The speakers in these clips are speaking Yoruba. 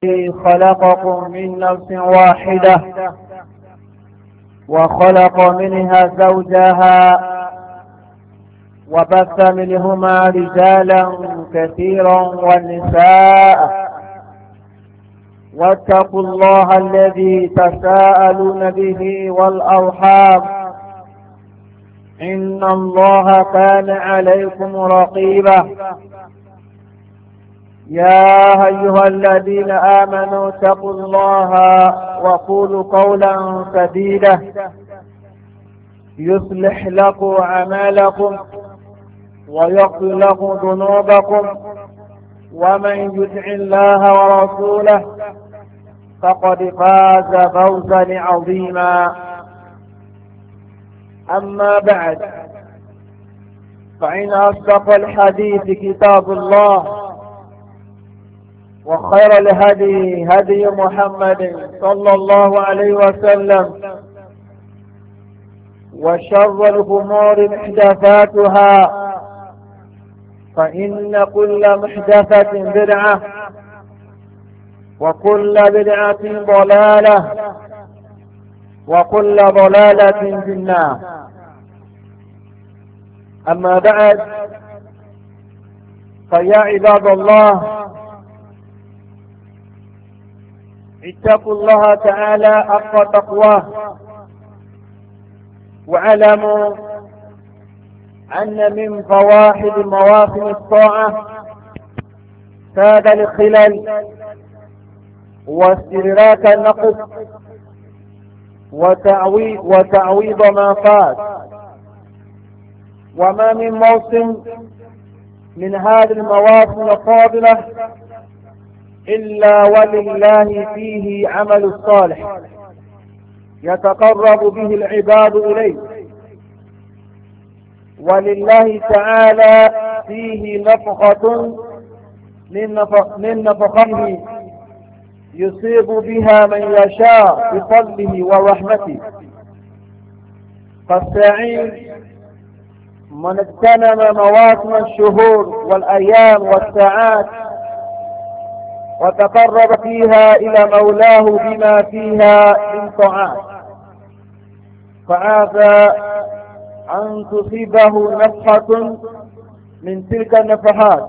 خلقكم من نفس واحدة وخلق منها زوجها وبث منهما رجالا كثيرا والنساء واتقوا الله الذي تساءلون به والأرحام إن الله كان عليكم رقيبا يا أيها الذين آمنوا اتقوا الله وقولوا قولا سديدا يصلح لكم أعمالكم ويغفر لكم ذنوبكم ومن يطع الله ورسوله فقد فاز فوزا عظيما. أما بعد فإن أصدق الحديث كتاب الله وخير الهدي هدي محمد صلى الله عليه وسلم وشر الأمور محدثاتها فإن كل محدثة بدعة وكل بدعة ضلالة وكل ضلالة في النار. أما بعد فيا عباد الله اتقوا الله تعالى حق تقواه واعلموا أن من فواحد مواسم الطاعة ساد الخلل واستدراك النقص وتعويض ما فات. وما من موسم من هذه المواسم الفاضلة إلا ولله فيه عمل الصالح يتقرب به العباد إليه، ولله تعالى فيه نفخة من نفخته يصيب بها من يشاء بفضله ورحمته. فالسعيد من اغتنم مواسم الشهور والأيام والساعات وتقرب فيها إلى مولاه بما فيها من طاعات، فعسى أن تصيبه نفحة من تلك النفحات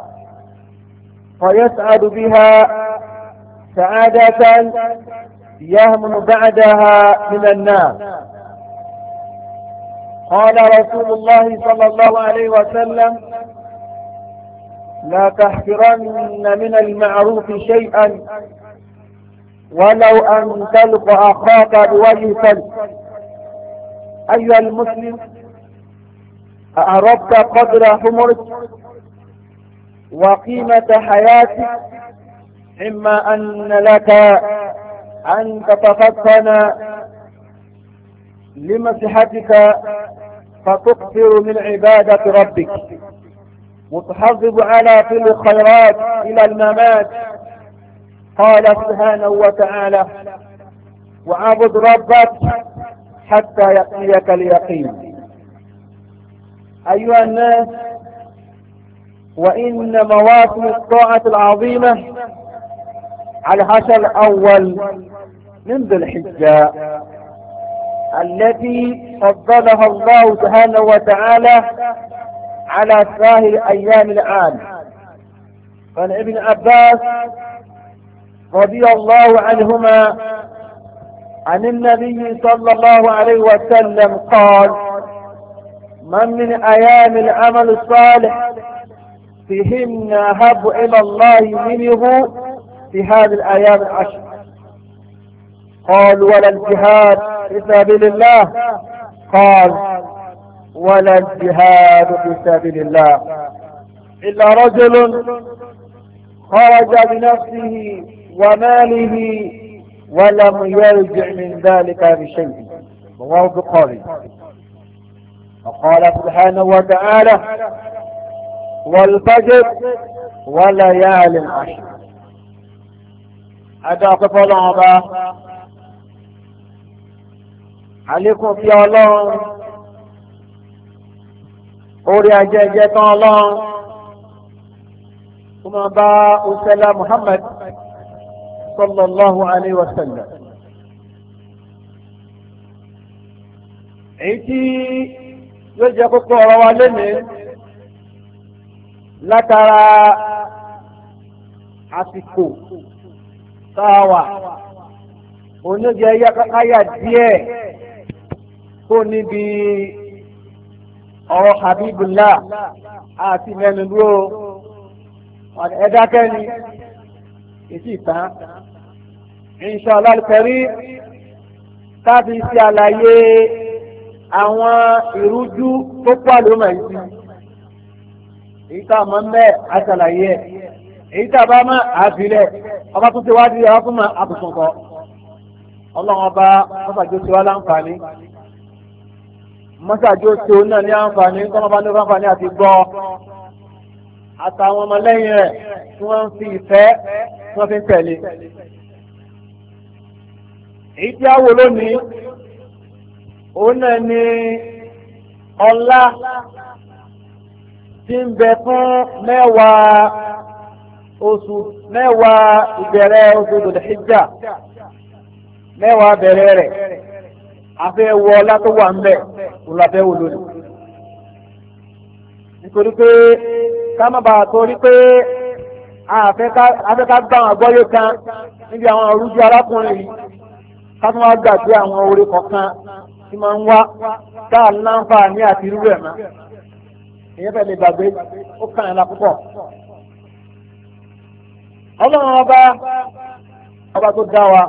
فيسعد بها سعادة يهمن بعدها من النار. قال رسول الله صلى الله عليه وسلم: لا تحقرن من المعروف شيئا ولو أن تلقى أخاك بوجه سلك. أيها المسلم، أعرفت قدر عمرك وقيمة حياتك؟ إما أن لك أن تتفطن لمصلحتك فتكثر من عبادة ربك وتحافظ على كل الخيرات إلى الممات. قال سبحانه وتعالى: وعبد ربك حتى يأتيك اليقين. أيها الناس، وإن مواسم الطاعة العظيمة على العشر الأول من ذي الحجة التي فضلها الله سبحانه وتعالى على سائر أيام العام. فعن ابن عباس رضي الله عنهما عن النبي صلى الله عليه وسلم قال: من أيام العمل الصالح فيهن أحب إلى الله منه في هذه الأيام العشر. قال: ولا الجهاد في سبيل الله؟ قال: ولا الجهاد في سبيل الله إلا رجل خرج بنفسه وماله ولم يرجع من ذلك بشيء. رواه البخاري. وقال سبحانه وتعالى: والفجر وليال عشر. أدعوك فالعبا عليكم في الله orí ajẹ́jẹ́ tán ọlọ́run kó máa bá òṣèlá Muhammad sallallahu alayhi wa sallam. èyí tí yóò jẹ́ kókó ọ̀rọ̀ wa lénìí látara àsìkò táwà oníjẹ káyà díẹ̀ tó níbi ọ̀rọ̀ Habibullah àti mẹ́nu dúró ẹ̀dákẹ́ni ìsì tán inshallah al-karim káàbí sí àlàyé àwọn ìrújú tó pàlú mọ̀ sí èyí tá a mọ̀ mẹ́ àṣàlàyé ẹ̀ èyí tá a bá mọ̀ àfilẹ̀ ọba tó ti wájú àwọn fún mọ̀ àbùsùnkọ́ ọlọ́run ọba mọ́sàájú ti wá láǹfààní mọ́sàájú ti òun náà ní àǹfààní tọ́nà bá ní àǹfààní àti gbọ́ àtàwọn ọmọlẹ́yìn rẹ̀ tí wọ́n ń fi ìfẹ́ tí wọ́n fi ń tẹ̀lé. èyí tí a wò lónìí òun náà ni ọlá tí ń bẹ fún mẹ́wàá ìbẹ̀rẹ̀ oṣù Dhul-Hijjah mẹ́wàá bẹ̀rẹ̀ rẹ̀ afẹ́ wọ ọlá tó wà ń bẹ̀ òun la fẹ́ wò lónìí. nítorí pé ká má bàa torí pé afẹ́ ká gbá àwọn àgbọ́yé kan níbi àwọn orújú arákùnrin yìí ká tún wá gbàgbé àwọn oore kọ̀ọ̀kan tí máa ń wá dáa láǹfààní àti irú ẹ̀ mọ́. èyí fẹ́ lè gbàgbé ó kàn yín la púpọ̀. ọlọ́run ọba tó dá wa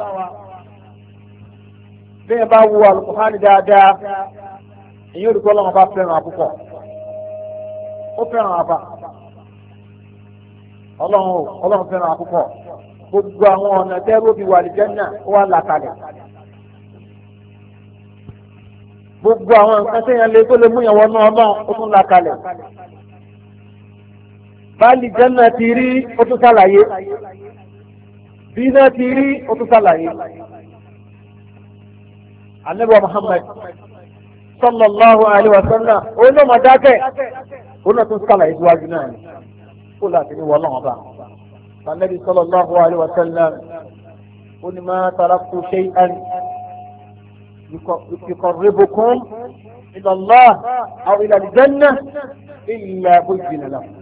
bí ẹ bá wo Al-Qur'ani dáadáa èyí ò rí kọ́ ọlọ́run ọba fẹ́ràn àpúpọ̀ ó fẹ́ràn àbá ọlọ́run fẹ́ràn àpúpọ̀ gbogbo àwọn ọ̀nà tẹ́rù bí wà àlùjánnà ó wà làkàlẹ̀ gbogbo àwọn nǹkan tẹ́yàn lé tó lè mú yàn wọnú ọlọ́run ó tún làkàlẹ̀ bá àlùjánnà ti rí ó tún sàlàyé bí iná ti rí ó tún sàlàyé. Ànábì Muhammad sallallahu alaihi wa sallam òun náà máa dákẹ́ òun náà tún sàlàyé síwájú náà ni kó láti ní wọ́n lọ́wọ́ bá. Ànábì sallallahu alaihi wa sallam ó ní ma taraktu shay'an yuqarribukum ila Allah aw ila al-jannah illa buyyina lakum.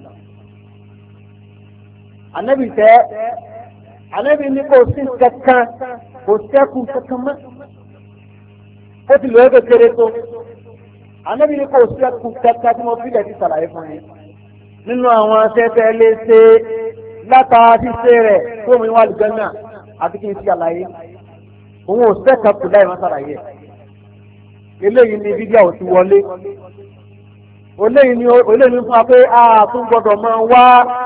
Ànábì ní kò sí kankan kò sẹ́kù kankan mọ́. ó ti lọ kékeré tó Ànábì ní kò sí ẹkùn kẹta tí mo fílẹ̀ ti sàlàyé fún mi nínú àwọn afẹ́fẹ́ léṣe látara ṣíṣe rẹ̀ tó mi wà lùgbẹ́nà àti kí n ṣe àlàyé òun ò sẹ́kà kù láì wọ́n sàlàyé eléyìí ni fídíò ò ti wọlé eléyìí ni fún wa pé a tún gbọdọ̀ máa wá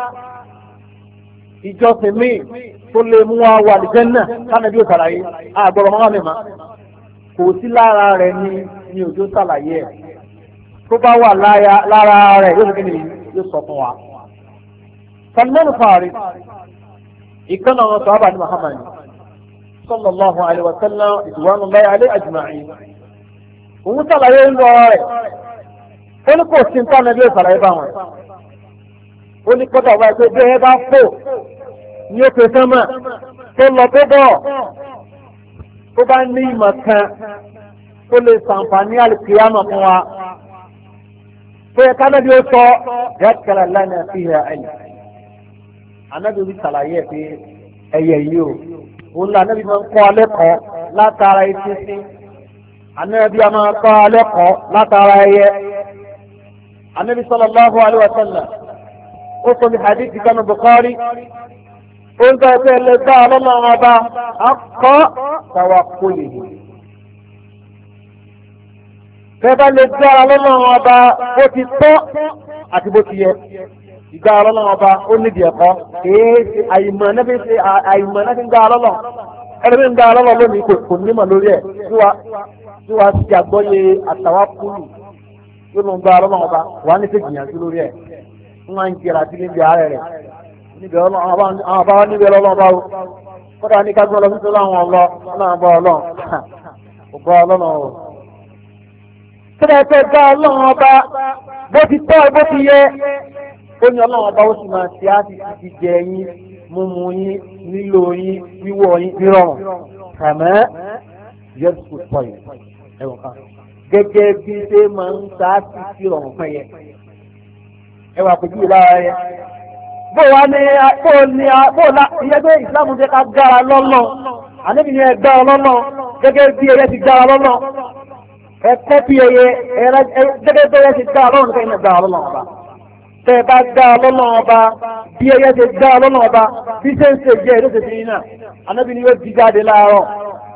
ìjọsìn míì tó lè mú wa wà lùgbẹ́nà kánàbí ò sàlàyé àgbọ̀rọ̀ máa wà mẹ́ma kò sí lára rẹ̀ ni òjò sàlàyé ẹ̀ tó bá wà lára rẹ̀ yóò fi yóò sọ fún wa. Salman Farisi ìkan náà sọ àbá ní Muhammad sallallahu alaihi wa sallam ridwanullahi alaihi ajma'in òun sàlàyé ń lọ rẹ̀ ó ní kò sí nǹkan náà bí ó sàlàyé bá wọn ó ní kọ́tà wáyé pé bẹ́ẹ̀ bá fò ní ó pe sánmà tó lọ tó bọ̀ tó bá ní ìmọ̀ kan tó lè ṣàǹfààní àlùkìyámọ̀ fún wa tó yẹ kánábí ó sọ dákàrà lánàá fi hàn ẹ̀yìn anábì orí ṣàlàyé ẹ̀ pé ẹyẹ yìí o òun là anábì máa ń kọ́ alẹ́kọ̀ọ́ látara etí sí anábì a máa kọ́ alẹ́kọ̀ọ́ látara ẹyẹ anábì sallallahu alaihi wa sallam ó sọ ní hadith kanu Bukhari ó ń gbà pé ẹlẹgbẹ́ ọlọ́run ọba akọ́ tawakkuli bẹ́ẹ̀ lè gbá ọlọ́run ọba bó ti tọ́ àti bó ti yẹ ìgbà ọlọ́run ọba ó nídìí ẹ̀kọ́ èé àìmọ̀ náà fi ń gbá ọlọ́run ẹni bí ń gbá ọlọ́run lónìí kò nímọ̀ lórí ẹ̀ tí wàá ti àgbọ́yé àtawakkuli yóò lọ ń gbá ọlọ́run ọba wàá ní fèjìyànjú lórí ẹ̀ ń wá ń jẹrà sí níbi ààrẹ rẹ̀ níbẹ̀ ọlọ́run àwọn àbáwá níbẹ̀ ọlọ́run bá kọ́dà ní ká gbọ́ lọ sí láwọn ọlọ́run bá ọlọ́run ọba ọlọ́run o. kílẹ̀ tẹ́ gbá ọlọ́run ọba bó ti tọ́ bó ti yẹ ó ní ọlọ́run ọba ó sì máa ṣe á ti jẹ yín mímu yín nílò yín wíwọ̀ yín nírọ̀rùn kàmẹ́ yẹ́sùn pọ̀yì ẹ̀wọ̀n kan gẹ́gẹ́ bí ṣe máa ń sáàtì sí ọ̀rùn kan yẹn ẹwà àpèjú lára yẹn. bó wa ní bó la ìyẹn pé ìsìlámù jẹ́ ká gbára lọ́lọ́ àníbi ni ẹ gbára lọ́lọ́ gẹ́gẹ́ bí ẹyẹ ti gbára lọ́lọ́ ẹ̀kọ́ bí ẹyẹ gẹ́gẹ́ bí ẹyẹ ti gbára lọ́lọ́ nìkan ìyẹn gbára lọ́lọ́ ọba tẹ́ ẹ bá gbára lọ́lọ́ ọba bí ẹyẹ ti gbára lọ́lọ́ ọba bí ṣe ń ṣe jẹ́ ìlú ṣèṣin yìí náà àníbi ni yóò jí jáde láàárọ̀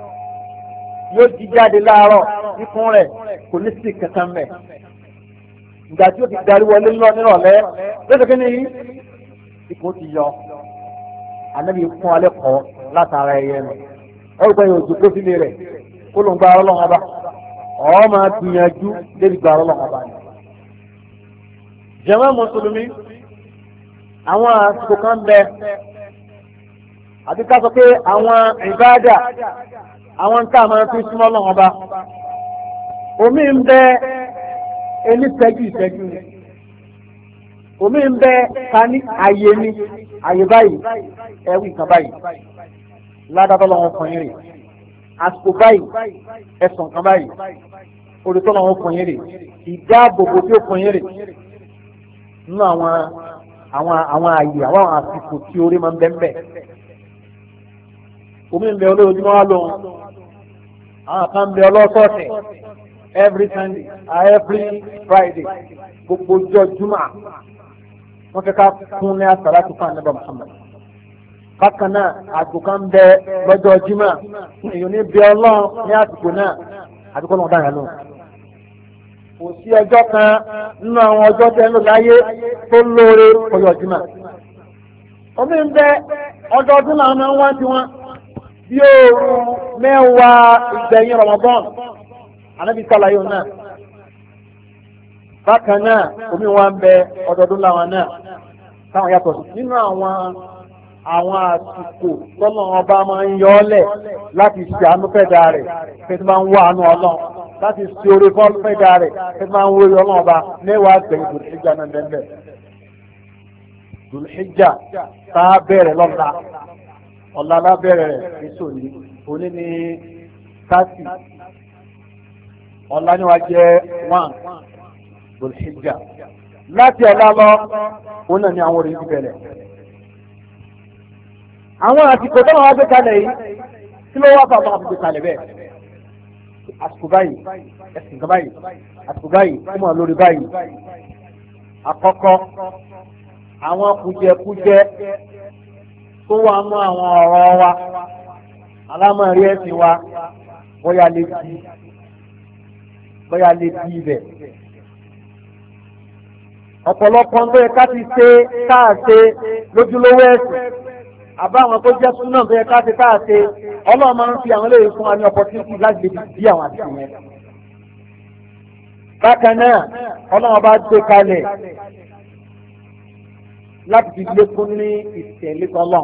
ikùn rẹ̀ kò ní sí kankan mẹ́ ìgbà tí ó ti darí wọlé lọ nírọ̀lẹ́ lọ́sọ̀ kí ni ikùn ti yọ ànábi fún alẹ́ kọ́ látara ẹyẹ nù ọgbà yóò dùkú sílé rẹ̀ kó ló ń gba ọlọ́run ọba ọ̀ máa gbìyànjú débi gba ọlọ́run ọba ni. jàmá mùsùlùmí àwọn àsìkò kan bẹ àti ká sọ pé àwọn ìbáàdà àwọn tá a máa fi súnmọ́ ọlọ́run ọba omi ń bẹ ẹni ìṣẹ́jú ni omi ń bẹ ká ní àyè ni àyè báyìí ẹwì kan báyìí ládàbọ̀ lọ́wọ́ fún yín rè àsìkò báyìí ẹ̀sùn kan báyìí olùtọ́ lọ́wọ́ fún yín rè ìdáàbòbò tí ó fún yín rè nínú àwọn àyè àwọn àsìkò tí orí máa ń bẹ́ ń bẹ̀ omi ń bẹ olóòjúmọ́ wá lóhun àwọn kan ń bẹ ọlọ́sọ̀ọ̀sẹ̀ every Sunday every Friday gbogbo ọjọ́ juma wọ́n fẹ́ ká fún ní àsàlátù fún ànábì Muhammad bákan náà àgùkọ kan bẹ lọ́jọ́ jimá èèyàn ní bí ọlọ́run ní àsìkò náà àdúgbò náà dáhà lọ. kò sí ọjọ́ kan nínú àwọn ọjọ́ tẹ́ ń lò láyé tó lóore ọjọ́ jimá. omi ń bẹ ọdọọdún làwọn máa ń wá tiwọn bí òru mẹ́wàá ìgbẹ̀yìn Ramadan ànábi sàlàyé náà bákan náà omi wa ń bẹ ọdọọdún làwọn náà táwọn yàtọ̀ sí nínú àwọn àsìkò tọ́nà ọba máa ń yọ ọ́lẹ̀ láti ṣe àánú fẹ́dà rẹ̀ fẹ́ẹ́ tí máa ń wá àánú ọlọ́run láti ṣe oore fọ́ọ̀lù fẹ́dà rẹ̀ fẹ́ẹ́ tí máa ń wórí ọlọ́run ọba mẹ́wàá gbẹ̀yìn Dhul-Hijjah náà bẹ́ẹ̀ Dhul-Hijjah tá a bẹ̀rẹ̀ lọ́la ọ̀la lábẹ́rẹ̀ rẹ̀ èso ní òní ní 30 ọ̀la ni wàá jẹ́ 1 Dhul-Hijjah láti ọ̀la lọ òun náà ni àwọn orin ti bẹ̀rẹ̀. àwọn àsìkò tó wọ́n gbé kalẹ̀ yìí kí ló wá fà máa fi gbé kalẹ̀ bẹ́ẹ̀ àsìkò báyìí ẹ̀sìn kan báyìí àsìkò báyìí ó mọ̀ lórí báyìí. àkọ́kọ́ àwọn kùjẹkùjẹ tó wà mọ́ àwọn ọ̀rọ̀ wa alámọ̀rí ẹ̀sìn wa bóyá lè di ibẹ̀. ọ̀pọ̀lọpọ̀ ń bẹ́ẹ̀ ká ti ṣe káàṣe lójúlówó ẹ̀sìn àbáwọn tó jẹ́ súnà tó yẹ ká ti káàṣe ọlọ́run máa ń fi àwọn eléyìí fún wa ní opportunity láti lè di àwọn àti yẹn. bákan náà ọlọ́run bá gbé kalẹ̀ láti fi lékún ní ìtẹ̀lé tọ́lọ́n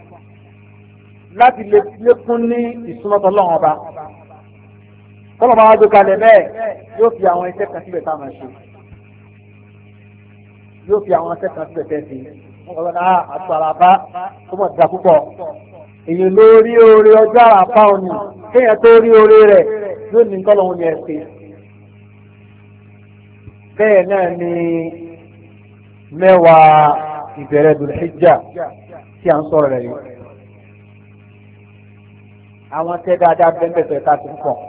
láti lékún ní ìsúnmọ́ tọ́lọ́n ọba tọ́lọ́n bá wá gbé kalẹ̀ bẹ́ẹ̀ yóò fi àwọn iṣẹ́ kan síbẹ̀ tá a máa ṣe yóò fi àwọn iṣẹ́ kan síbẹ̀ tẹ́ sí wọ́n náà àti àràbá tó mọ̀ dá púpọ̀ èyí ló rí oore ọjọ́ àràbá òní kéèyàn tó rí oore rẹ̀ yóò ní tọ́lọ́n ní ẹ̀sìn bẹ́ẹ̀ náà ni mẹ́wàá ìbẹ̀rẹ̀ Dhul-Hijjah tí a ń sọ̀rọ̀ rẹ̀ yìí. àwọn tẹ́ dáadáa bẹ́ẹ̀ ká ti ń pọ̀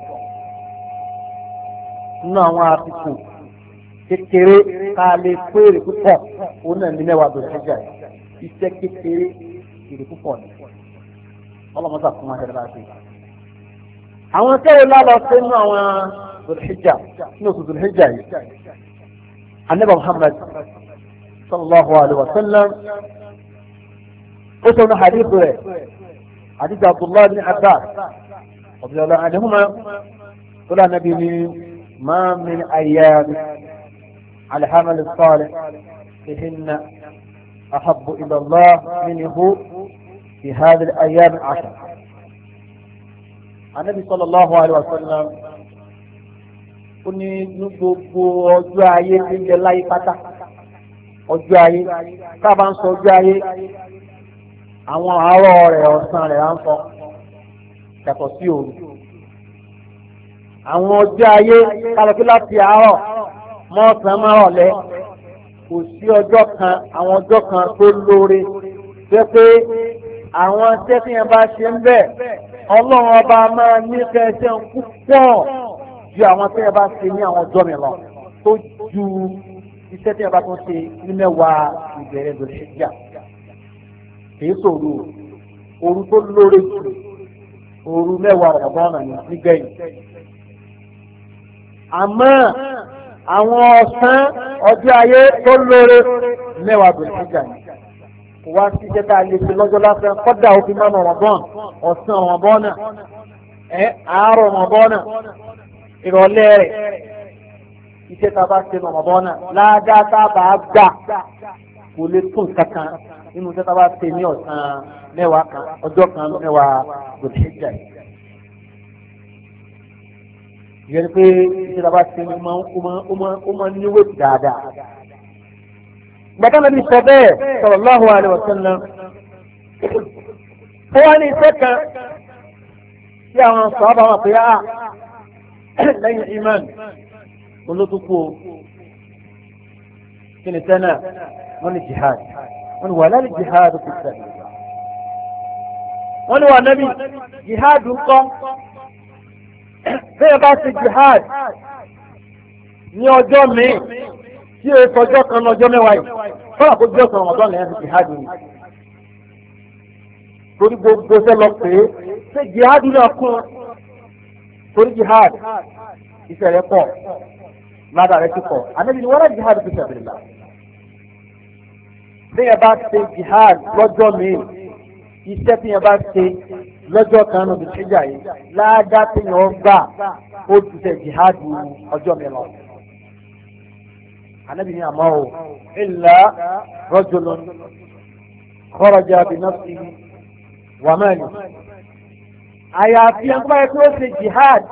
nínú àwọn àsìkò kékeré ká lè pé èrè púpọ̀ òun náà ní mẹ́wàá Dhul-Hijjah yìí iṣẹ́ kékeré èrè púpọ̀ ni ọlọ́mọdé fún wa ṣẹlẹ̀ láti. àwọn tẹ́wọ́ lálọ́ sí nínú àwọn Dhul-Hijjah nínú oṣù Dhul-Hijjah yìí Ànábì Muhammad sallallahu alaihi wasallam ó sọ ní hadith rẹ̀ hadith Abdullah bin Abbas radiyallahu anhuma tó lánà bí ní ma min ayyam al-amal as-salih fihinna ahabbu ila Allah minhu fi hadhihi al-ayyam al-ashr. Ànábì sallallahu alaihi wasallam ó ní gbogbo ọjọ́ ayé tí ń jẹ láyé pátá ọjọ́ ayé tá a bá ń sọ ọjọ́ ayé àwọn àárọ̀ rẹ̀ ọ̀sán rẹ̀ á ń sọ yàtọ̀ sí òru. àwọn ọjọ́ ayé kálukú láti àárọ̀ mọ́ọ̀sán márọ̀lẹ́ kò sí ọjọ́ kan àwọn ọjọ́ kan tó lóore jẹ́ pé àwọn iṣẹ́ tí yẹn bá ṣe ń bẹ̀ ọlọ́run ọba máa nífẹ̀ẹ́ ṣe ń púpọ̀ ju àwọn tí yẹn bá ṣe ní àwọn ọjọ́ mi lọ tó ju iṣẹ́ tí yẹn bá tún ṣe ní mẹ́wàá ìbẹ̀rẹ̀ lórí ìjà kìí sòrò òru tó lóore jù òru mẹ́wàá ọ̀gbọ́n náà nígbẹ̀yìn. àmọ́ àwọn ọ̀sán ọjọ́ ayé tó lóore mẹ́wàá lórí ìjà ni kò wá sí iṣẹ́ tá a lè ṣe lọ́jọ́ lásán kọ́dà òfin máa mọ̀ ọ̀rọ̀bọ́n ọ̀sán ọ̀rọ̀bọ́n náà àárọ̀ ọ̀rọ̀bọ́n náà ìrọ̀lẹ́ rẹ̀ iṣẹ́ tá a bá ṣe ọ̀rọ̀bọ́n náà ládàá tá a bá gbà kò lè tún kankan nínú iṣẹ́ tá a bá ṣe ní ọ̀sán mẹ́wàá kan ọjọ́ kan mẹ́wàá lòdì ìjà yìí. ìyẹn pé iṣẹ́ tá a bá ṣe ó máa ń níwèé dáadáa. gbàtà nàbí sọ bẹ́ẹ̀ sallallahu alaihi wasallam ó wá ní iṣẹ́ kan tí àwọn sọ̀rọ̀ wọn pé á lẹ́yìn imán olótùkú o kí ni tẹ́nà wọ́n ní jihad wọ́n ní wà lálẹ́ jihad fi sabilillah wọ́n ní wà nábì jihad ń kọ́ bẹ́ẹ̀ bá ṣe jihad ní ọjọ́ míì tí o sọjọ́ kan lọ́jọ́ mẹ́wàá yìí fọlá kó jẹ́ ọ̀sán ọ̀dọ́ lẹ́yìn jihad ni torí gbogbo ṣe lọ pé ṣé jihad náà kún torí jihad iṣẹ́ rẹ̀ pọ̀ ládàá rẹ̀ ti pọ̀ ànábi ni wọ́n rà jihad fi sabilillah bí yẹn bá ṣe jihad lọ́jọ́ míì iṣẹ́ tí yẹn bá ṣe lọ́jọ́ kan lọ́dún ṣíjà yìí ládàá tí yẹn gbà ó ti ṣe jihad ọjọ́ mi lọ. النبي نعمه إلا رجل خرج بنفسه وماله àyàfi ẹgbẹ́ tó ṣe jihad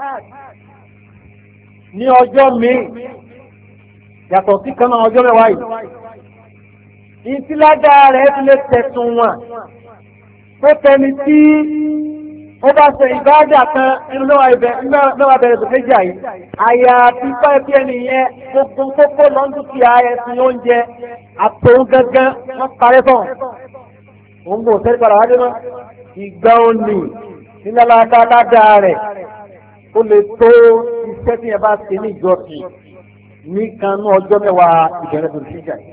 ní ọjọ́ mi yàtọ̀ sí kan náà ọjọ́ mẹ́wàá yìí ìtìládà rẹ̀ ti lè tẹ̀sùn wọn tó tẹni tí ó bá ṣe ìbáàdà kan nínú mẹ́wàá bẹ̀rẹ̀ tó méjì àyè àyàfi pàẹ́pẹ́ ẹni yẹn gbogbo kókó lọ́ndúnkìá ẹ̀sìn oúnjẹ àtòun gángan wọ́n parẹ́ fún òun kò sẹ́rí padà wájú náà ìgbà òní nílá rẹ̀ ó lè tó iṣẹ́ tí yẹn bá ṣe ní ìjọsìn ní kanú ọjọ́ mẹ́wàá ìbẹ̀rẹ̀ tó méjì àyè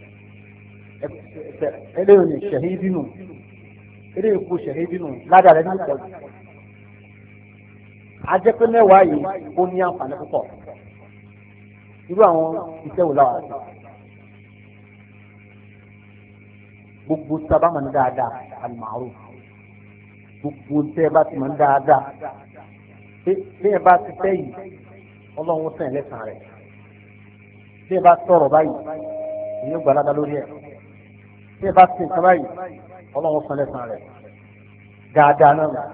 eléyìí ni ṣẹ̀hídì nù eléyìí kú ṣẹ̀hídì nù ládàá rẹ̀ ní ìtọ́jú. ajẹ́pẹ́ mẹ́wàá yìí ó ní àǹfààní púpọ̀ irú àwọn iṣẹ́ wò láwàá sí gbogbo sábà máa ń dáadáa al-ma'ruf gbogbo tẹ́ ẹ bá ti máa ń dáadáa bí ẹ bá ti fẹ́ yìí ọlọ́run sàn lẹ́sàn rẹ̀ bí ẹ bá sọ̀rọ̀ báyìí èyí ó gbà ládàá lórí ẹ̀ bí ẹ bá ti nǹkan báyìí ọlọ́run sàn lẹ́sàn rẹ̀ dáadáa náà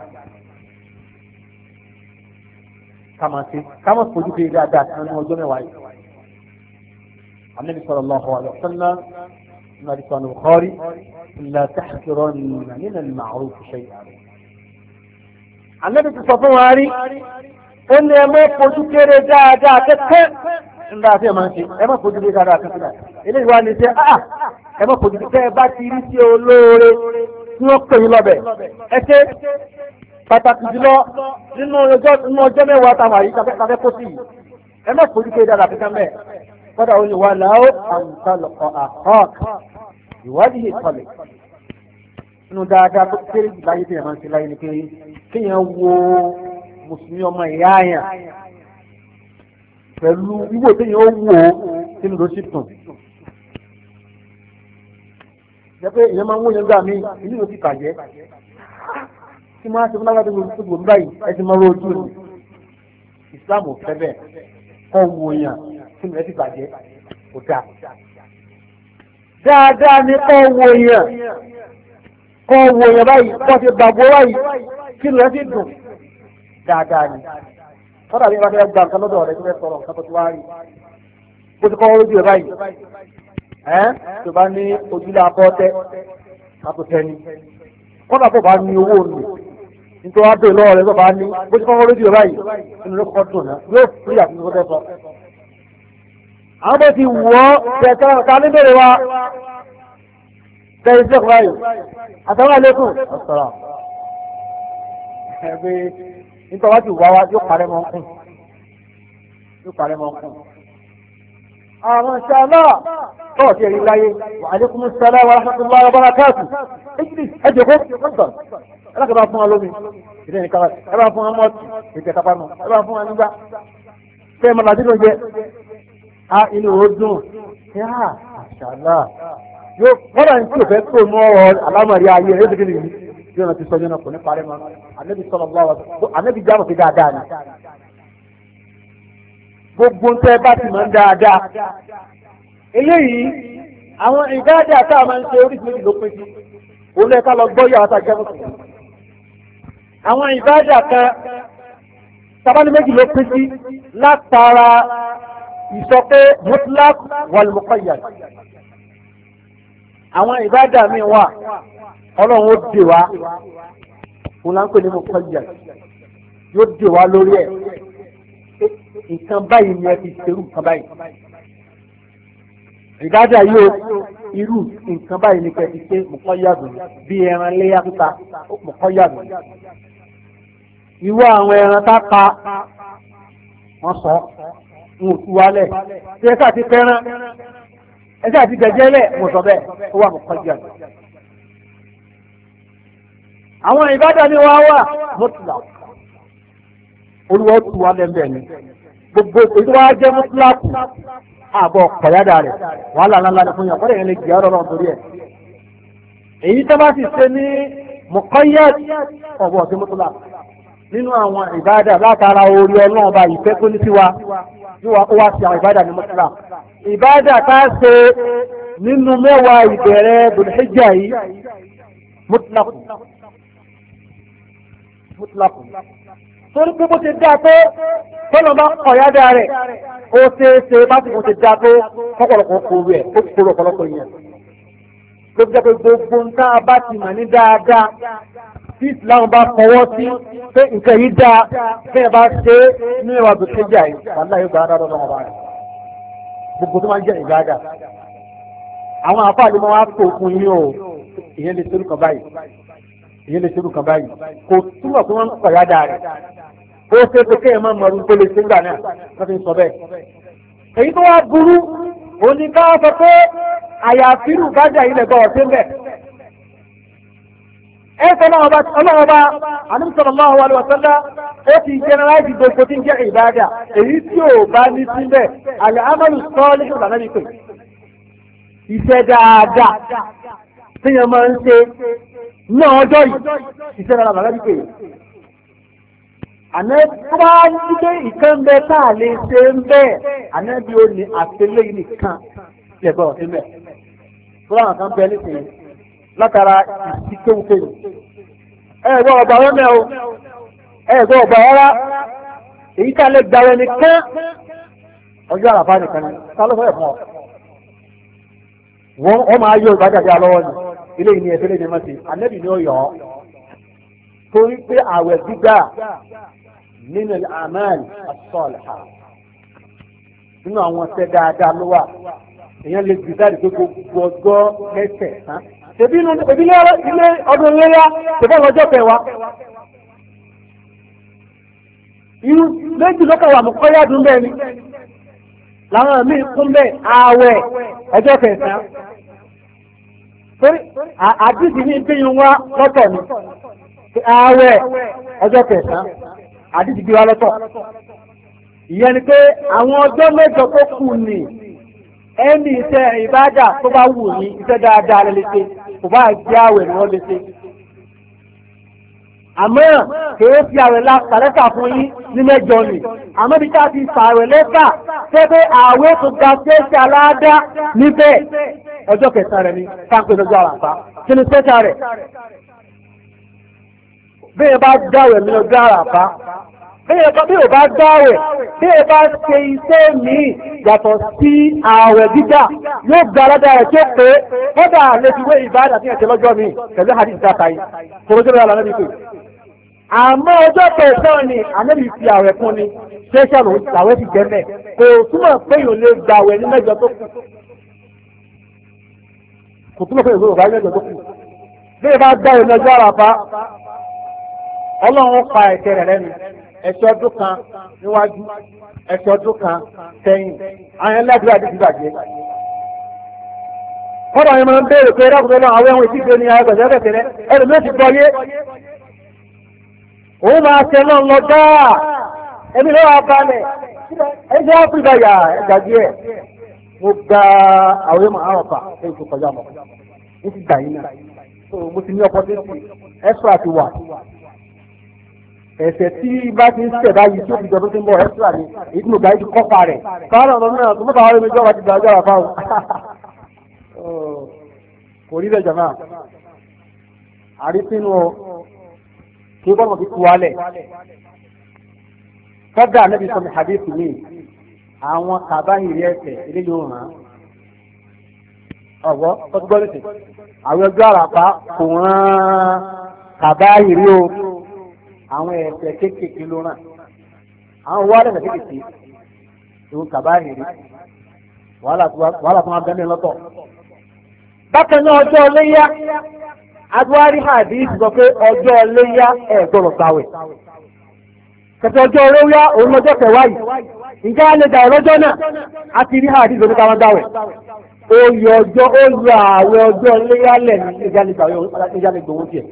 kama fojú pé dáadáa kan ní ọjọ́ mẹ́wàá yìí. Ànábì sallallahu alaihi wasallam ní àdìsọ́ àná Bukhari la tahqiranna min al-ma'ruf shay'an. Ànábì ti sọ fún wa rí ó ní ẹ má fojú kéré dáadáa kẹ́kẹ́ nígbà tí ẹ máa ń ṣe ẹ má fojú kéré dáadáa kẹ́kẹ́ eléyìí wá ní sẹ́ ẹ má fojú kéré ẹ bá ti rí sí olóore tí wọ́n pè yín lọ́bẹ̀ ẹ ṣe pàtàkì jùlọ nínú ọjọ́ mẹ́wàá táwọn àyíká tàbí kó sí ẹ má fojú pé dáadáa fífẹ́ mẹ́ kọ́dà ó ní wà láó àǹtàlọ́kọ̀ àhọ́k ìwádìí ìkọlẹ̀ nínú dáadáa tó kéré jù láyé tí ẹ̀ máa ń ṣe láyé ni pé kéèyàn wo mùsùlùmí ọmọ ìyá àyàn pẹ̀lú wíwò téèyàn ó wò ó sínú ló sì tún jẹ́ pé èèyàn máa ń wò yẹn gbà mí ìlú ló ti bàjẹ́ tí máa ṣe fúnlá láti gbogbo gbogbo báyìí ẹ ti máa rọ ojú ni Islam ò fẹ́ bẹ́ẹ̀ kọ́ wo yàn tí mo ti bàjẹ́ kò dáa. dáadáa ni kọ́ wo yàn báyìí kọ́ ti gbàgbọ́ báyìí kí ló ti dùn dáadáa ni. kọ́dà bí wọ́n fẹ́ gba nǹkan lọ́dọ̀ rẹ̀ tó fẹ́ sọ̀rọ̀ nǹkan tó ti wá rí bó ti kọ́ wọ́n lójú rẹ̀ báyìí tó bá ní ojúlé abọ́tẹ́ kátó tẹ́ni kọ́nà tó bá ní owó nù nítorí wá bèèrè lọ́wọ́ rẹ̀ tó bá ní bó ti fọwọ́ lójú rẹ̀ báyìí nínú ló kọ́ dùn náà yóò fi àtúntò tó sọ. àwọn bó ti wọ́ tẹ̀tẹ̀ ká ní bèrè wa tẹ̀yìn sí ẹ̀kọ́ báyìí àtàwọn àlékún ọ̀sọ̀rọ̀ ẹgbẹ́ nítorí wá ti wá wa yóò parẹ́ mọ́ kún yóò parẹ́ mọ́ kún. àwọn ṣàlá tọ́ọ̀ tí ẹ̀rí láyé wa alaikum assalam wa rahmatullahi wa barakatuh ẹjọ́ kó ọ̀sọ̀ ẹlẹ́kẹ̀ẹ́ bá fún wa lómi ìdí ẹni káwá ẹ bá fún wa mọ́ọ̀tì ìkẹta panu ẹ bá fún wa nígbà tẹ́ ẹ mọ̀ láti ló jẹ inú ó dùn yá àṣàlá yóò kọ́dà ní tí ò fẹ́ tó mú ọ̀rọ̀ alámọ̀rí ayé rẹ̀ ṣégi nìyí yóò náà ti sọ yẹn náà kò ní parẹ́ mọ́ ànábì sọ̀rọ̀ bá wa ànábì jábọ̀ sí dáadáa ni gbogbo ń tẹ́ bá ti máa ń dáadáa eléyìí àwọn ìdájà tá a máa ń ṣe oríṣiríṣi ló pín sí òun ẹ̀ka lọ gbọ́ yàrá tá a jẹ́ mùsùlùmí àwọn ìdájà kan sábàní méjì ló pín sí látara ìsọ pé mutlaq wal muqayyad àwọn ìbádà mi wà ọlọ́run ó dè wá òun là ń pè ní muqayyad yóò dè wá lórí ẹ̀ nǹkan báyìí ni ẹ fi ṣerú nǹkan báyìí ìbádà yóò irú nǹkan báyìí ni kẹ́ fi ṣe muqayyad bí ẹran léyà títa muqayyad ìwọ àwọn ẹran tá pa wọ́n sọ wọn ò tú wálẹ̀ tí ẹ sáà ti fẹ́ràn ẹ sáà ti gẹ̀gẹ́lẹ̀ mo sọ bẹ́ẹ̀ ó wà mọ̀ kọjá. àwọn ìbádà ni wọ́n wà mọ́tìlá olúwa tú wálẹ̀ ń bẹ̀ ni gbogbo ètò wa jẹ́ mọ́tìlá kù àbọ̀ kọ̀yádà rẹ̀ wàhálà ńláńlá ni fún yàn kọ́lẹ̀ yẹn lè jẹ́ ọ̀rọ̀ torí ẹ̀. èyí tó bá sì ṣe ní muqayyad ọ̀bọ̀ sí mọ́tìlá nínú àwọn ìbádà látara orí ọlọ́run ọba ìfẹ́ tó ní sí wa yóò wá sí àwọn ìbádà ní mọ́tílá ìbádà tá a ṣe nínú mẹ́wàá ìbẹ̀rẹ̀ bùnìhíjà yìí mọ́tíláàpù torí pé bó ti dá tó tọ́lọ́ bá ọ̀yádà rẹ̀ ó ṣe é ṣe bá ti kò ti dá tó kọ́pọ̀lọpọ̀ kò rẹ̀ ó ti kóró ọ̀pọ̀lọpọ̀ yẹn tó fi jẹ́ pé gbogbo nǹkan bá ti mọ̀ ní dáadáa tí Islam bá fọwọ́ sí pé nǹkan yìí dáa bẹ́ẹ̀ bá ṣe é ní ìwà bùkẹ́jà yìí wàhálà yóò gbà dáadáa lọ́wọ́ rẹ̀ gbogbo tó máa ń jẹ́ ìgbàdà àwọn àfáàlì máa wá kó fún yín o ìyẹn lè ṣerú kan báyìí ìyẹn lè ṣerú kan báyìí kò túmọ̀ pé wọ́n ń kọ̀ yáda rẹ̀ ó ṣe pé kéèyàn máa mọ̀rún tó lè ṣe ńgbà náà wọ́n fi ń sọ bẹ́ẹ̀. èyí tó wá burú òní ká sọ pé àyàfírù gájà yìí lè gbọ́ ọ̀sẹ̀ mbẹ̀. ẹ sọ ọlọ́wọ́ bá Ànábì sallallahu alaihi wasallam ó ti jẹnẹráìtì gbogbo tí ń jẹ́ ìbádà èyí tí ò bá ní síbẹ̀ àlẹ́ amalu salihu lànà ní pè iṣẹ́ dáadáa tíyẹn máa ń ṣe ní ọjọ́ yìí iṣẹ́ dáadáa lànà ní pè ànẹ́bá nígbé ìkànnbẹ tá a lè ṣe ń bẹ́ẹ̀ ànẹ́bí ó ní àtẹlẹ́yìn nìkan lẹ́gbọ́n ọ̀sẹ̀ mẹ́ tó láwọn kan bẹ nísìnyí látara ìsìkéwùkéwù ẹ̀gbọ́n ọ̀gbà rẹ́mẹ́ o ẹ̀gbọ́n ọ̀gbà rárá èyí tá a lè gbàrẹ́ nìkan ọjọ́ àràfá nìkan ni ta ló fẹ́ fún ọ. wọ́n máa yọ ìbájáde alọ́wọ́ ni ilé ìní ẹ̀fẹ́ lẹ́yìn mọ́tì ànẹ́bí ni ó yọ ọ́ torí pé àwẹ̀ gbígbà nínú àmàlì as-salihah nínú àwọn ọ̀sẹ̀ dáadáa ló wà èèyàn lè gbìdáàdì pé gbogbo ọjọ́ mẹ́sẹ̀ tán tẹ̀bí ilé ọdún léyà tẹ̀bí ọjọ́ kẹwàá irú méjì lọ́kàwà mú kọ́yádùn bẹ́ẹ̀ ni làwọn míì kún bẹ́ẹ̀ ààwẹ̀ ọjọ́ kẹsàn-án torí àdìsí ní ìpínyìn wá lọ́tọ̀ ni ààwẹ̀ ọjọ́ kẹsàn-án àdìsí gbé wá lọ́tọ̀ ìyẹn ni pé àwọn ọjọ́ mẹ́jọ tó kù ní ẹni iṣẹ́ ìbádà tó bá wù ní iṣẹ́ dáadáa lè ṣe kò bá jẹ́ àwẹ̀ ni wọ́n lè ṣe. àmọ́ kèé fi àwẹ̀ lẹ́tà fún yín ní mẹ́jọ ni àmọ́ bí ká ti fàwẹ̀ lẹ́tà ṣé pé àwẹ̀ tó ga ṣẹ́ṣẹ́ aláàdá níbẹ̀ ọjọ́ kẹsàn-án rẹ̀ ni káńpé lọ́jọ́ àràfá kí ni ṣẹ́ṣẹ́ rẹ̀ bẹ́ẹ̀ bá dáwẹ̀ mi lọ́jọ́ àràfá bí ò bá gbáwẹ̀ bí ò bá ṣe iṣẹ́ míì yàtọ̀ sí ààwẹ̀ gbígbà yóò gba aládàá rẹ̀ tó pé kódà lè fi wé ìbáàdà tí ẹ̀ṣẹ̀ lọ́jọ́ mi pẹ̀lú hadith dáta yìí kòrójọ́ lọ́la lọ́dún pé àmọ́ ọjọ́ kẹsàn-án ni ànábì fi ààwẹ̀ fún ni ṣẹ́ṣẹ́ làwẹ̀ ti jẹ́ mẹ́ kò túmọ̀ pé yòó lè gbàwẹ̀ ní mẹ́jọ tó kù kò túmọ̀ pé yòó lè gbàwẹ̀ ní mẹ́jọ tó kù bí ẹ bá gbá ìlú ọjọ́ àràfá ọlọ́run pa ẹ̀ṣẹ̀ rẹ̀ lẹ́nu ẹ̀ṣẹ̀ ọdún kan níwájú ẹ̀ṣẹ̀ ọdún kan sẹ́yìn àwọn ẹlẹ́dùn àti ìbàjẹ́. kọ́dà yẹn máa ń béèrè pé ẹ̀rọ àwọn ẹ̀wọ̀n ìdíje ní ayẹgbẹ̀sẹ̀ bẹ̀tẹ̀rẹ̀ ẹ̀rọ ló ti gbọ́ yé. òun máa ṣe náà lọ dáa ẹni lọ́wọ́ abalẹ̀ ẹ̀ṣẹ̀ áfíríkà ẹ̀gbàgbé ẹ̀. mo gba àwọn ẹ̀mọ̀ àrọ̀fà ẹ̀yìn tó kọjá mọ́ ní ti gbà yín náà mo ti ní opportunity extra ti wà. ẹ̀ṣẹ̀ tí bá ti ń ṣẹ̀ báyìí tí ó fi jọ tó ti ń bọ̀ extra ni èyí tí mo gbà yìí ti kọ́pa rẹ̀ káwọn ọ̀nà náà tó mọ́ta àwọn ẹ̀mẹ́jọ́ wa ti gbà ọjọ́ àfáà kò rí bẹ́ẹ̀ jọ̀mọ́ àrífínú kí bọ́mọ̀ fi tu wálẹ̀ kọ́dà níbi sọmi hadith mi àwọn kàbáyìí ẹ̀ṣẹ̀ ilé yóò hàn ọ̀wọ́ tọ́gbọ́n nìsín àwọn ẹgbẹ́ àràpá kò rán kàbáyìí rí o àwọn ẹ̀ṣẹ̀ kéékèèké ló ràn àwọn wàhálà ẹ̀ṣẹ̀ kéékèèké ìwọ̀n kàbáyìí rí wàhálà tó máa bẹ́ẹ̀ lọ́tọ̀. bákan náà ọjọ́ léyá adúlárí hadith sọ pé ọjọ́ léyá ẹ̀ gbọ́dọ̀ gbàwẹ̀ kẹfẹ́ ọjọ́ léyá òun lọ́jọ́ kẹwàá yìí nǹkan á lè dà ọlọ́jọ́ náà á ti rí hadith oníkà wọn gbàwẹ̀ ó yọ ààwẹ̀ ọjọ́ léyá lẹ̀ ní ìjálè gbòwó tiẹ̀.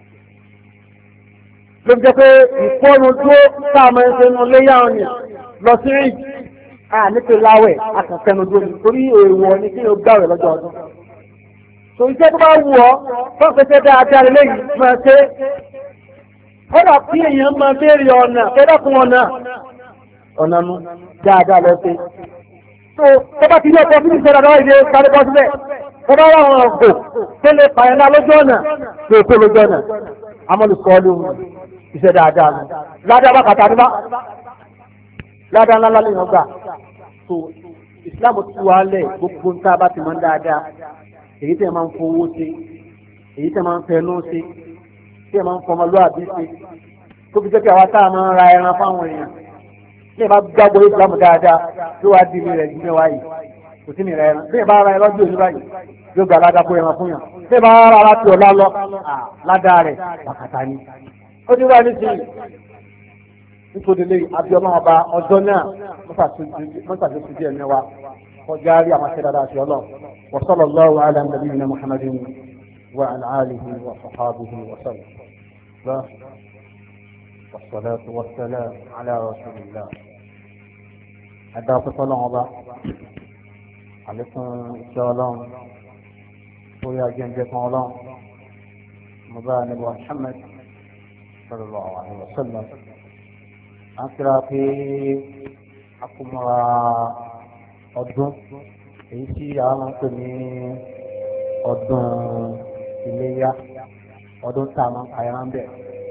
ló fi jẹ́ pé ìfọ́nu tó sáàmù ẹsẹ̀ nù léyà ọ̀nì lọ sí rí nípe láwẹ̀ akànkẹnu dúró torí èèwọ̀ ni kí o gbàwẹ̀ lọ́jọ́ ọdún. tò iṣẹ́ tó bá wù ọ́ tó ń fẹsẹ̀ dáadáa lẹ́yìn máa ṣe kódà tí èèyàn máa béèrè ọ̀nà kódà fún ọ̀nà nu dáadáa lọ sí. tó bá ti ní ọkọ̀ fún ìṣẹ̀dá lọ́wọ́ ìdè sáré bọ́ sílẹ̀ tó bá wà wọn ọ̀gbọ̀ tó lè pààyàn lójú ọ̀nà tó kó lójú ọ̀nà amọ̀lùsọ̀ọ́lù iṣẹ́ dáadáa ni ládàá bá kàtà níbà ládàá ńlá lálẹ́ yàn gbà so Islam ti wà lẹ̀ gbogbo ń tá a bá ti mọ̀ dáadáa èyí tẹ̀ máa ń fowó ṣe èyí tẹ̀ máa ń fẹnu ṣe tẹ̀ máa ń fọmọlúwàbí ṣe tó fi jẹ́ kí àwa tá a máa ń ra ẹran fáwọn èèyàn ní ìbá gbàgbọ́ Islam dáadáa ló wá di ilé rẹ̀ jí mẹ́wàá yìí kò sí ní ra ẹran bí ìbá ara ẹ lọ́jọ́ òní báyìí yóò gba ládàá kó ẹran fún yàn bí ìbá ara ti ọ̀la lọ ládàá rẹ̀ bàkàtà ni ó ti wá ní sí nítorí lè abiola ọba ọjọ́ náà mọ́sàtúnṣe díẹ̀ mẹ́wa ọjà rí àwọn aṣẹ́ dáadáa sí ọlọ́run wa sallallahu ala nabiyyina Muhammadin wa ala alihi wa sahbihi wa sallam wassalatu wassalamu ala rasulillah adáwọ̀pẹ́ fọlọ́run ọba àlékún iṣẹ́ ọlọ́run orí ajẹ́ǹjẹ́ kan ọlọ́run mọ̀bá níbi Muhammad sallallahu alaihi wasallam an kira pé akúmọ̀ra ọdún èyí tí àwọn máa ń pè ní ọdún iléyá ọdún tá a máa ń ka ẹran bẹ̀.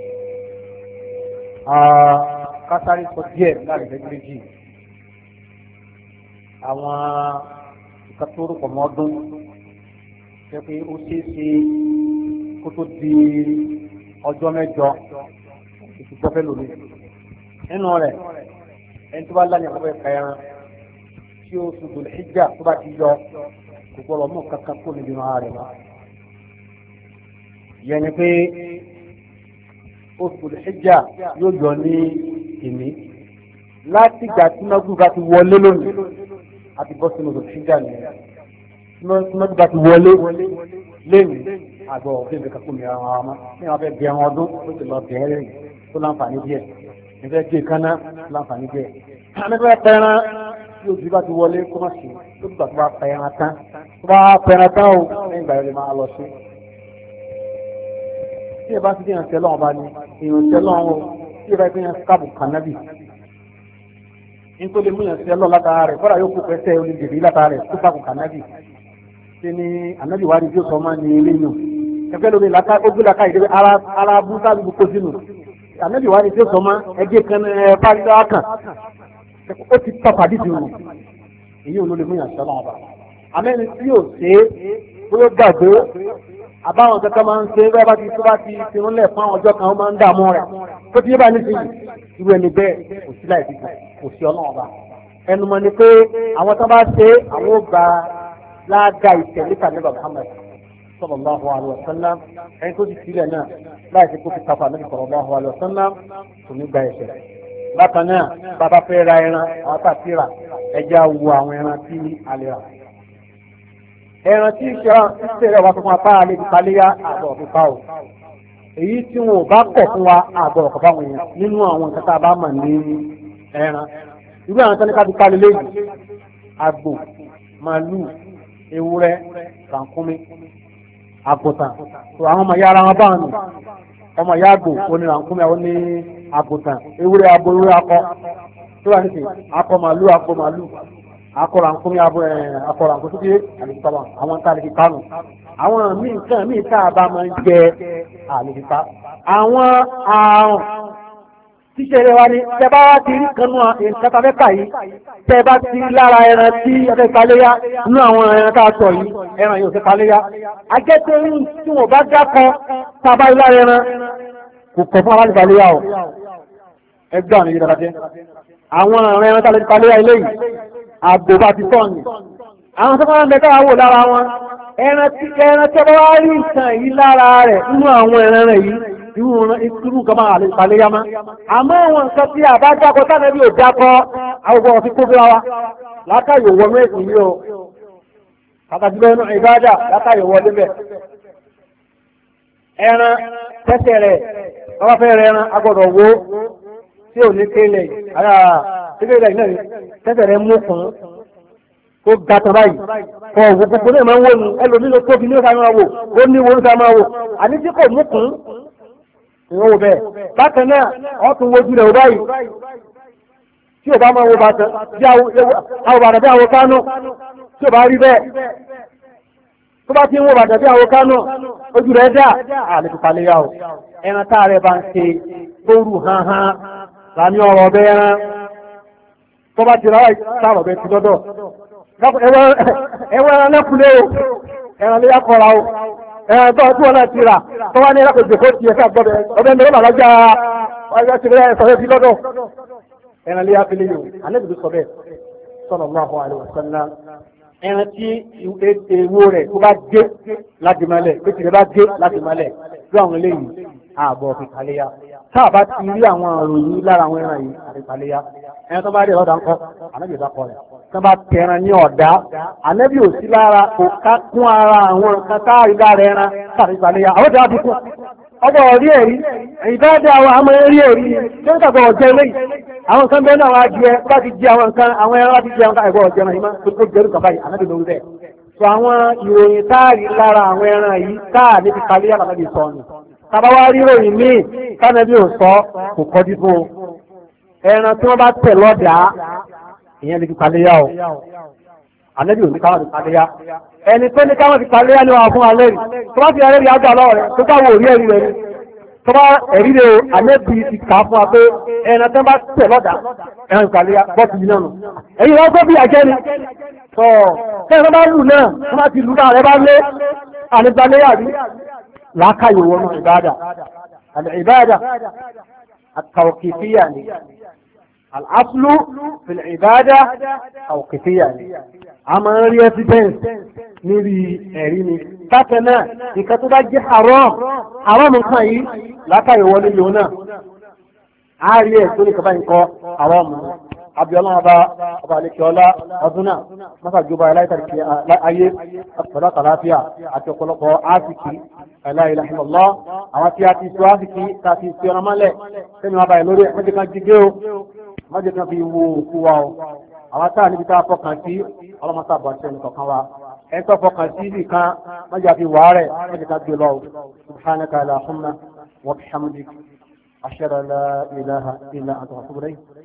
kásárì sọ díẹ̀ láti fẹ́ méjì àwọn ìkàtúrò pọ̀ mọ́ ọdún ṣe pé ó ṣeé ṣe kó tó di ọjọ́ mẹ́jọ ìfipọ́fẹ́ lórí nínú rẹ̀ ẹni tó bá lánàá ìyàwó ẹ̀ka ẹran tí ó fi Dhul Hijjah tó bá ti yọ kò gbọ́dọ̀ mú kankan kó níbi máa rẹ̀ mọ́. yẹn ni pé oṣù Dhul Hijjah yóò yọ ní ìní láti ìgbà tí mọ́gbù bá ti wọlé lónìí àti bọ́ sínú Dhul Hijjah nìyẹn tí mọ́gbù bá ti wọlé lónìí àgbọ̀ òfin ìbẹ̀ka kò mìíràn àwọn ọmọ ní àwọn abẹ́ bẹ̀rẹ̀ ọdún ó ti lọ bẹ̀rẹ̀ tó láǹfààní díẹ̀ nífẹ̀ẹ́ gbé kaná láǹfààní díẹ̀. nífẹ̀ẹ́ pẹran yóò bí bá ti wọlé kó má sí tó gbà tó bá pẹran tán tó bá pẹran tán o lẹ́yìn ìgbà yẹn lè máa lọ sí. tí ẹ bá ti dènà tẹ́lọ̀ ọba ni èèyàn tẹ́lọ̀ o tí ẹ bá ti yàn káàbù kànábì nítorí mú yàn tẹ́lọ̀ látara rẹ̀ fọ́nà yóò kó pẹ́sẹ́ olùdèbí látara rẹ̀ tó káàbù kànábì ṣe ni ànábì wádìí tí ó sọ máa ní ilé yàn kẹfẹ́ lómi ó gbé làkà ìdẹ́gbẹ́ ara búrúkà gbogbo kó sínú ànábì wa ni tí ó sọ ma ẹgbẹ́ kan pálíwá kan ó ti tọ́pọ̀ àdìsí wọn èyí ò ló lè mú yàn sọ́nà ọba àmẹ́ni tí yóò ṣe é bóyá gbàgbé àbáwọn kankan máa ń ṣe bẹ́ẹ̀ bá ti tó bá ti finúlẹ̀ fún àwọn ọjọ́ kan ó máa ń dààmú rẹ̀ tó ti yé bá ní sí irú ẹni bẹ́ẹ̀ kò sí láì dìbò kò sí ọlọ́run ọba ẹnu mọ̀ ni pé àwọn tó bá ṣe àwọn ó gba láàgá ìtẹ̀lé kàníbà Muhammad sallallahu alaihi wasallam ẹni tó ti sílẹ̀ náà láì sí kó fi tafa níbi sallallahu alaihi wasallam kò ní gba ẹ̀ṣẹ̀ bákan náà bàbá fẹ́ ra ẹran àwọn tàbí rà ẹja wo àwọn ẹran tí a lè rà ẹran tí ìṣẹ̀rẹ̀ wa fún wa bá a lè fi paléyà àbọ̀ fífa o èyí tí wọn ò bá kọ̀ fún wa àbọ̀ ọ̀kọ̀ báwọn èèyàn nínú àwọn nǹkan tá a bá mọ̀ ní ẹran irú àwọn tẹ́lẹ̀ ká fi palẹ̀ lẹ́yìn àgbò màálù ewúrẹ́ ràkúnmí àgùntàn tó àwọn ọmọ yára wọn báwọn nù ọmọ ìyá àgbò oní ràkúnmí àwọn ní àgùntàn ewúrẹ́ abo ewúrẹ́ akọ tó wà nísìnyí akọ màálù akọ ràkúnmí akọ ràkúnmí tó dé àlùfáà àwọn tá a lè fi kánù àwọn míì tá a bá máa ń jẹ àlùfíà àwọn àrùn tíṣẹ̀rẹ̀ wa ni tẹ bá wá ti rí kanú ìkàtàfẹ́kà yìí tẹ bá ti lára ẹran tí ọ̀fẹ́ paléyá nínú àwọn ẹran tá a sọ yìí ẹran yóò fẹ́ paléyá ajẹ́tẹ̀rí tí wọ́n bá dákọ tábà lára ẹran kò kọ̀ fún aláàlú paléyá o ẹgbẹ́ àwọn èyí dáadáa àwọn ẹran tá a lè paléyá eléyìí àgbò bá ti tọ̀ ní àwọn tó máa ń bẹ káwá wò lára wọn ẹran tí wọ́n wá rí nǹkan yìí lára rẹ̀ nínú àwọn ẹran rẹ̀ yìí irú kan máa lè paléyá má àmọ́ àwọn nǹkan tí a bá dákọ tánà bí ò dákọ àwọn ọ̀fin kó fúra wa látàyò wọnú ẹ̀sìn yìí o àtàjùlọ inú ìbádà látàyò wọlé bẹ̀ ẹran tẹ́sẹ̀ rẹ̀ wọ́n fẹ́ rẹ̀ ẹran agbọ́dọ̀ wo tí ò ní kéèlè ara kéèlè náà tẹ́sẹ̀ rẹ̀ mú kùn ó gàtọ̀ báyìí kọ̀ òwò gbogbo náà máa ń wò ní ẹlòmílò tóbi ní ìfà máa wò ó ní wo ní ìfà máa wò àní tí kò mú kùn ìwọ́n wò bẹ́ẹ̀ bákan náà wọ́n tún wojú rẹ̀ báyìí tí ò bá máa wo bàtà bí àwọn bàtà bí àwọn kánú tí ò bá rí bẹ́ẹ̀ tó bá ti ń wo bàtà bí àwọn kánú ojú rẹ̀ dà àlejò paléyà o ẹran tá a rẹ̀ bá ń ṣe tóru hanhan láàmì ọ̀rọ̀ ọ̀bẹ ẹran tó bá ti rà sáàrọ̀ ọ̀bẹ ti dọ́dọ̀ ẹwọ́ ẹran lẹ́kùnlé o ẹran lè yá kọ́ra o ẹ̀ẹ́dọ́ tí wọ́n náà ti rà tó wá ní ẹ̀rọ ìjòkó ti ẹ̀ka gbọ́dọ̀ ọdẹ mẹ́rin àlájá ọjọ́ ti rẹ̀ sọ̀rọ̀ sí lọ́dọ̀ ẹran lè yáfẹ́lẹ́ yìí alẹ́bìdú sọ bẹ́ẹ̀ sallallahu alaihi wasallam ẹran tí ewo rẹ̀ tó bá gé láti mọ́lẹ̀ pé tìrẹ bá gé láti mọ́lẹ̀ bí àwọn eléyìí ààbọ̀ fi kàléyà tá a bá ti rí àwọn òròyìn lára àwọn ẹran yìí àti kàléyà ẹran tó bá rí ọ̀dà ńkọ́ ànábì ìdá kọ rẹ̀ tó bá tẹran ní ọ̀dà ànábì ò sí lára kò ká kún ara àwọn nǹkan tá a rí lára ẹran tàbí kàléyà àwọn tó bá fi kún ọgbà ọ̀rí ẹ̀rí ìdájọ́ àwọn àmọ́ ẹ̀rí ẹ̀rí tó ń tàbí ọ̀jẹ́ ilé àwọn nǹkan bẹ́ẹ̀ náà wá jẹ bá ti jẹ àwọn nǹkan àwọn ẹran láti jẹ àwọn ẹ̀gbọ́n ọ̀jẹ́ náà yìí máa tó kó jẹ́rù kan báyìí ànábì lórí bẹ́ẹ̀ so àwọn ìròyìn táàrí lára àwọn ẹran yìí táà ní ti kàléyà lànàbì sọ ni tàbáwá ríròyìn míì tánàbí ò sọ kò kọjú fún ẹran tí wọ́n bá tẹ̀ lọ́dà ìyẹn lè fi paléyà o ànábì ò ní káwọn fi paléyà ẹni tó ní káwọn fi paléyà ni wọ́n fún alẹ́ rí tó bá fi alẹ́ rí àgbà lọ́wọ́ rẹ̀ tó káwọ́ òrí ẹ̀rí rẹ̀ ni tó bá ẹ̀rí rẹ̀ ànábì ti kà á fún wa pé ẹran tó bá tẹ̀ lọ́dà ẹran fi paléyà bọ́ọ̀tù yìí náà nù ẹ̀yin wọn tó bí àjẹ́ ni tọ́ kẹ́rin bá lù náà tó bá ti lù náà rẹ̀ bá lé ànípaléyà rí lákàyè wọnú ìbádà al'ibada at-tawqifiyya ni al'aslu fil ibada tawqifiyya ni a máa ń rí evidence níbi ẹ̀rí ni bákan náà nǹkan tó bá jẹ́ haram nǹkan yìí lákàyè wọnú yóò náà a rí ẹ̀ tó ní kaba nǹkan haram abiola ọba alekiola ọdún náà mọ́sàgbọ́ba aláìtàrí ayé ọ̀pọ̀lọpọ̀ àlàáfíà àti ọ̀pọ̀lọpọ̀ áfíkì aláìláhìmọ̀lọ́ àwọn tí a ti sọ áfíkì tá a ti fi ọ̀nà mọ́lẹ̀ sẹ́ni wọn báyìí lórí mọ́jẹ́ kan jígé o mọ́jẹ́ kan fi wo òkú wa o àwọn táà níbi tá a fọkàn sí ọlọ́mọta bọ̀ ṣe nìkan wa ẹ̀ tó fọkàn sí ibì kan mọ́jẹ́ fi wà rẹ̀ mọ́jẹ́ kan gbé lọ o subhanaka allahumma wa bihamdik ashhadu an la ilaha illa anta astaghfiruka